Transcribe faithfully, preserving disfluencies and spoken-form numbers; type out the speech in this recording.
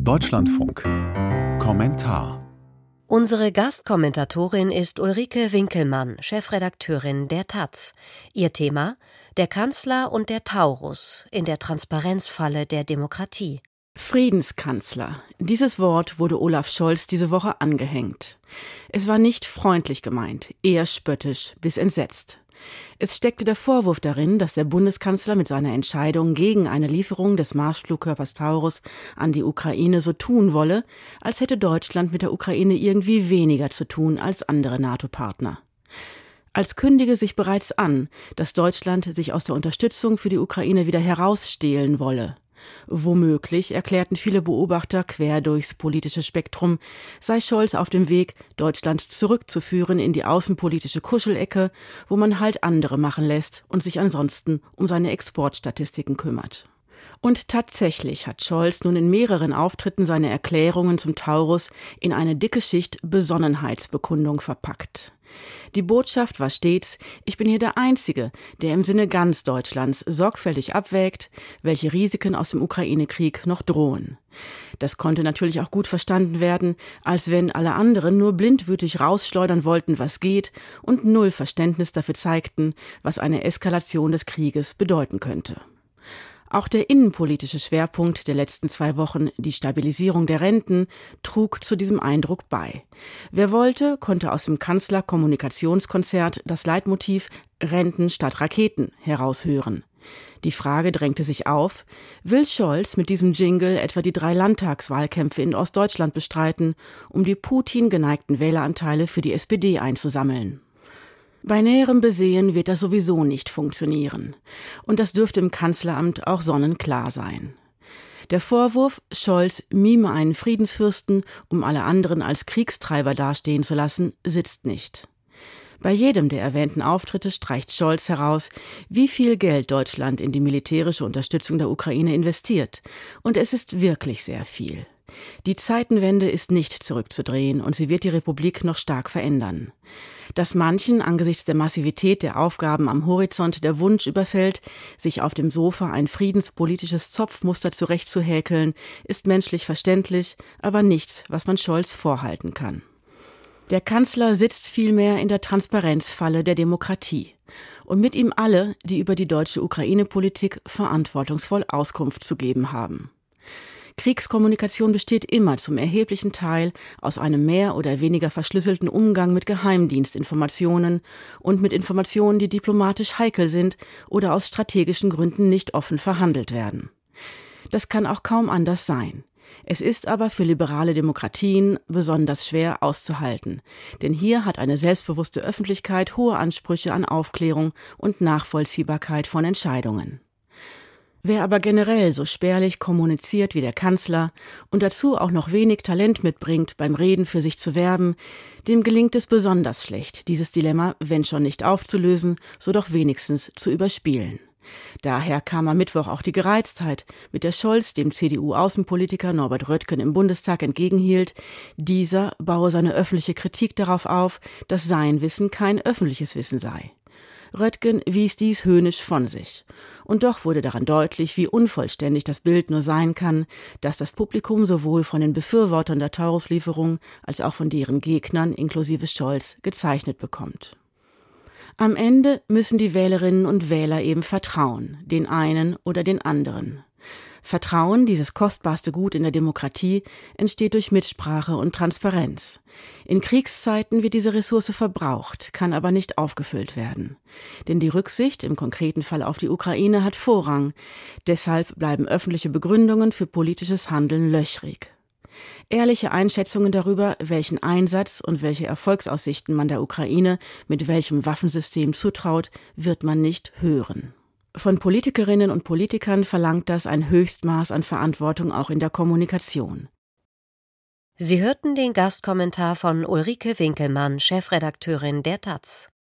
Deutschlandfunk. Kommentar. Unsere Gastkommentatorin ist Ulrike Winkelmann, Chefredakteurin der taz. Ihr Thema: Der Kanzler und der Taurus in der Transparenzfalle der Demokratie. Friedenskanzler. Dieses Wort wurde Olaf Scholz diese Woche angehängt. Es war nicht freundlich gemeint, eher spöttisch bis entsetzt. Es steckte der Vorwurf darin, dass der Bundeskanzler mit seiner Entscheidung gegen eine Lieferung des Marschflugkörpers Taurus an die Ukraine so tun wolle, als hätte Deutschland mit der Ukraine irgendwie weniger zu tun als andere NATO-Partner. Als kündige sich bereits an, dass Deutschland sich aus der Unterstützung für die Ukraine wieder herausstehlen wolle. Womöglich, erklärten viele Beobachter quer durchs politische Spektrum, sei Scholz auf dem Weg, Deutschland zurückzuführen in die außenpolitische Kuschelecke, wo man halt andere machen lässt und sich ansonsten um seine Exportstatistiken kümmert. Und tatsächlich hat Scholz nun in mehreren Auftritten seine Erklärungen zum Taurus in eine dicke Schicht Besonnenheitsbekundung verpackt. Die Botschaft war stets: Ich bin hier der Einzige, der im Sinne ganz Deutschlands sorgfältig abwägt, welche Risiken aus dem Ukraine-Krieg noch drohen. Das konnte natürlich auch gut verstanden werden, als wenn alle anderen nur blindwütig rausschleudern wollten, was geht, und null Verständnis dafür zeigten, was eine Eskalation des Krieges bedeuten könnte. Auch der innenpolitische Schwerpunkt der letzten zwei Wochen, die Stabilisierung der Renten, trug zu diesem Eindruck bei. Wer wollte, konnte aus dem Kanzler-Kommunikationskonzert das Leitmotiv »Renten statt Raketen« heraushören. Die Frage drängte sich auf: Will Scholz mit diesem Jingle etwa die drei Landtagswahlkämpfe in Ostdeutschland bestreiten, um die Putin geneigten Wähleranteile für die S P D einzusammeln? Bei näherem Besehen wird das sowieso nicht funktionieren. Und das dürfte im Kanzleramt auch sonnenklar sein. Der Vorwurf, Scholz mime einen Friedensfürsten, um alle anderen als Kriegstreiber dastehen zu lassen, sitzt nicht. Bei jedem der erwähnten Auftritte streicht Scholz heraus, wie viel Geld Deutschland in die militärische Unterstützung der Ukraine investiert. Und es ist wirklich sehr viel. Die Zeitenwende ist nicht zurückzudrehen und sie wird die Republik noch stark verändern. Dass manchen angesichts der Massivität der Aufgaben am Horizont der Wunsch überfällt, sich auf dem Sofa ein friedenspolitisches Zopfmuster zurechtzuhäkeln, ist menschlich verständlich, aber nichts, was man Scholz vorhalten kann. Der Kanzler sitzt vielmehr in der Transparenzfalle der Demokratie. Und mit ihm alle, die über die deutsche Ukraine-Politik verantwortungsvoll Auskunft zu geben haben. Kriegskommunikation besteht immer zum erheblichen Teil aus einem mehr oder weniger verschlüsselten Umgang mit Geheimdienstinformationen und mit Informationen, die diplomatisch heikel sind oder aus strategischen Gründen nicht offen verhandelt werden. Das kann auch kaum anders sein. Es ist aber für liberale Demokratien besonders schwer auszuhalten, denn hier hat eine selbstbewusste Öffentlichkeit hohe Ansprüche an Aufklärung und Nachvollziehbarkeit von Entscheidungen. Wer aber generell so spärlich kommuniziert wie der Kanzler und dazu auch noch wenig Talent mitbringt, beim Reden für sich zu werben, dem gelingt es besonders schlecht, dieses Dilemma, wenn schon nicht aufzulösen, so doch wenigstens zu überspielen. Daher kam am Mittwoch auch die Gereiztheit, mit der Scholz dem C D U-Außenpolitiker Norbert Röttgen im Bundestag entgegenhielt, dieser baue seine öffentliche Kritik darauf auf, dass sein Wissen kein öffentliches Wissen sei. Röttgen wies dies höhnisch von sich. Und doch wurde daran deutlich, wie unvollständig das Bild nur sein kann, das das Publikum sowohl von den Befürwortern der Tauruslieferung als auch von deren Gegnern, inklusive Scholz, gezeichnet bekommt. Am Ende müssen die Wählerinnen und Wähler eben vertrauen, den einen oder den anderen. Vertrauen, dieses kostbarste Gut in der Demokratie, entsteht durch Mitsprache und Transparenz. In Kriegszeiten wird diese Ressource verbraucht, kann aber nicht aufgefüllt werden. Denn die Rücksicht, im konkreten Fall auf die Ukraine, hat Vorrang. Deshalb bleiben öffentliche Begründungen für politisches Handeln löchrig. Ehrliche Einschätzungen darüber, welchen Einsatz und welche Erfolgsaussichten man der Ukraine mit welchem Waffensystem zutraut, wird man nicht hören. Von Politikerinnen und Politikern verlangt das ein Höchstmaß an Verantwortung auch in der Kommunikation. Sie hörten den Gastkommentar von Ulrike Winkelmann, Chefredakteurin der taz.